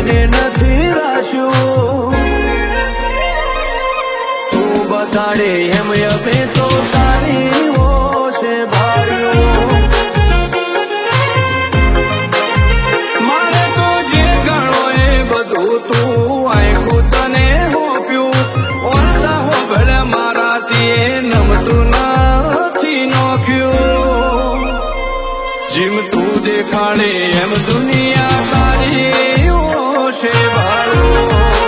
કોઈને નથી રાખ્યું તું બતાડે એમ અમે તો તારી છે ભાર્યું મારે તો જે ગણો એ બધું તું આખું તને હોપ્યું ઓરડા હો ભલે મારાથી નમતું નથી નોખ્યું જીમ તું દેખાડે એમ દુનિયા તારી છે ભાડું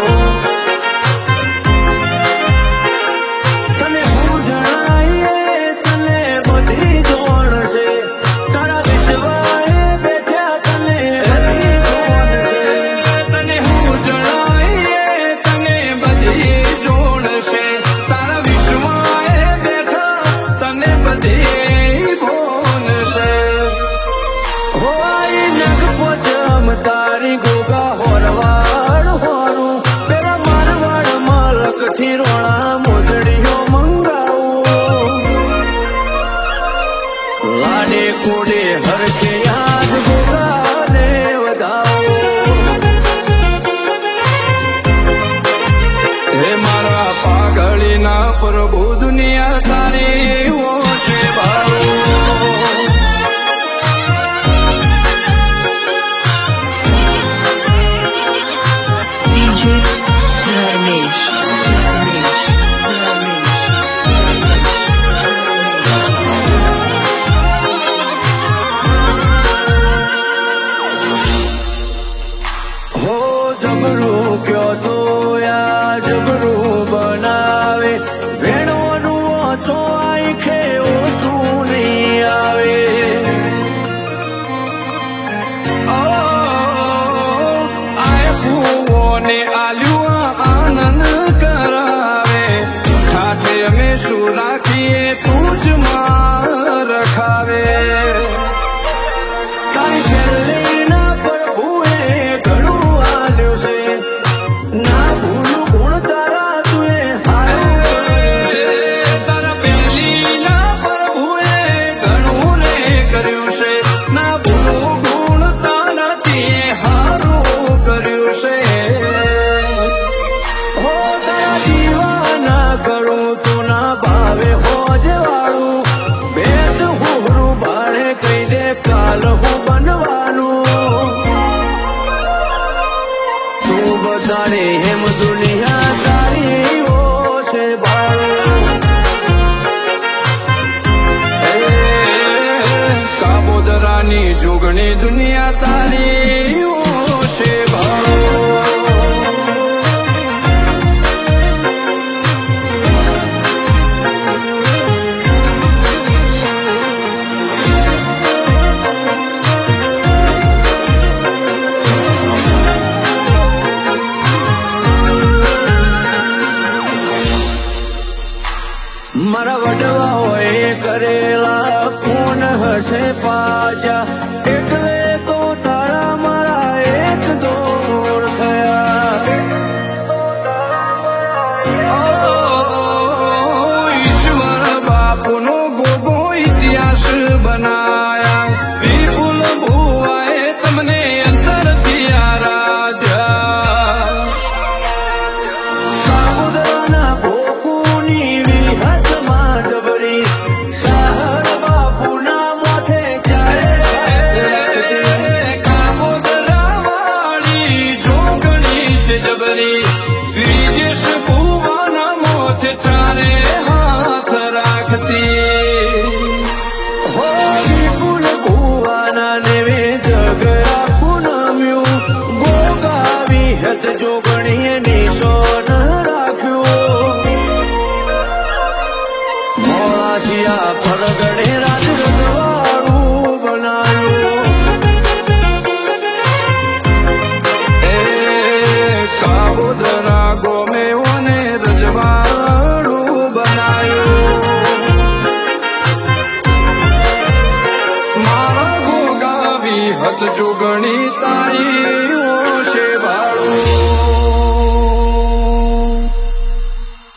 તને હું જણાઈએ તને બધી જોણ છે તારા વિશ્વાએ બેઠ્યા તને તને હું જણાઈએ તને બધી જોણ છે તારા વિશ્વાએ બેઠા તને બધી ભોન છે હોય નગ પોચમ તારી ગોગા હોરવાડ હોરું પેલા મારવાડ માલકથી રોણા મોજડીઓ મંગાવું લાડે કોડે હરકે યાદ ગોગાને વધાવો હે મારા પાગળીના પ્રભુ દુનિયા તારી છે ભાડું હો જબરું કયો તો યા જબરું બનાવે વેણોનું ઓછો આંખે ઓછું નહીં આવે આયપુઓને આલ્યું આનંદ કરાવે ઠાઠે અમે શું રાખીએ તું જ માં રખાવે તારી છેલ્લીના પ્રભુએ ઘણું આલ્યું છે ના ભૂલું ગુણ તારા તુએ તારા પહેલીના પ્રભુએ ઘણું રે કર્યું છે ના ભૂલું ગુણ તારા તે હારું કર્યું છે હો તારા દીવાના કરું તું ના ભાવે હોજ વાળું બેટ હુરું બાળે કહી દે કાલ હું બનવાનું તું બતાડે એમ દુનિયા તારી છે ભાડું કાબોદરાની જોગણી દુનિયા તારી છે ભાડું મારા વડવાઓએ કરેલા ખૂન હશે પાછા એટલે તો તારા મારા એક દોર થયા ઈશ્વર બાપુનો ગોગો ઇતિહાસ બનાયા વિપુલ ભુવાએ તમને અંતરથી આરાધ્યા કાબુદરાના ભોકુની વિહતમાં જબરી સહર બાપુના માથે ચાલે કાબુદરા વાળી જોગણી છે જબરી વિજેશ ભુવાના મોથે ચારે હાથ રાખતી હો વિપુલ ભુવાના નેવે જગરા પૂનમ્યું ગોગા વિહત જોગણીએ નિશોન રાખ્યું મોળાશિયા ફરગડે રાજ રજવાડું બનાવ્યું કાબોદરા ગોમેઓને રજવાડું બનાવ્યું મારા ગોગા વિહત જોગણી તારી